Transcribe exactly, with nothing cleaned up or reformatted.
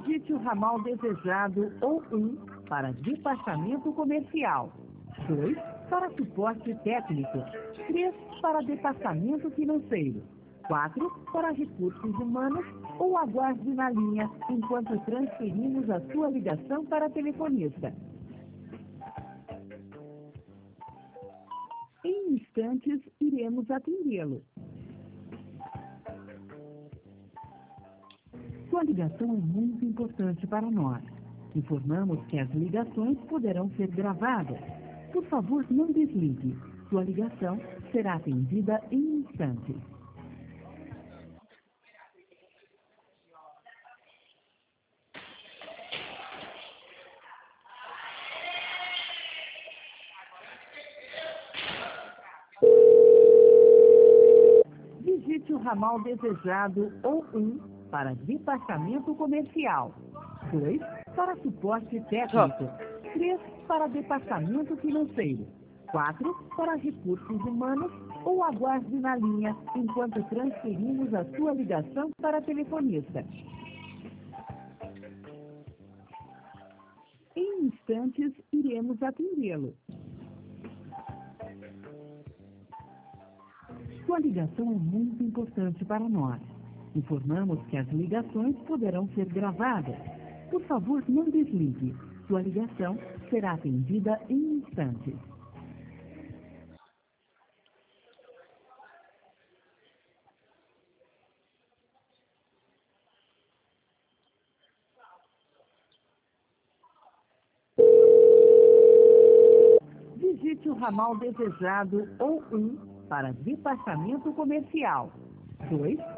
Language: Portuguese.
Digite o ramal desejado ou um para despachamento comercial. dois para suporte técnico. três para departamento financeiro. quatro para recursos humanos ou aguarde na linha enquanto transferimos a sua ligação para a telefonista. Em instantes, iremos atendê-lo. Sua ligação é muito importante para nós. Informamos que as ligações poderão ser gravadas. Por favor, não desligue. Sua ligação será atendida em instantes. Digite o ramal desejado ou um para departamento comercial. dois para suporte técnico. três para departamento financeiro. quatro para recursos humanos ou aguarde na linha enquanto transferimos a sua ligação para a telefonista. Em instantes, iremos atendê-lo. Sua ligação é muito importante para nós. Informamos que as ligações poderão ser gravadas. Por favor, não desligue. Sua ligação será atendida em instantes. Digite o ramal desejado ou um para departamento comercial. dois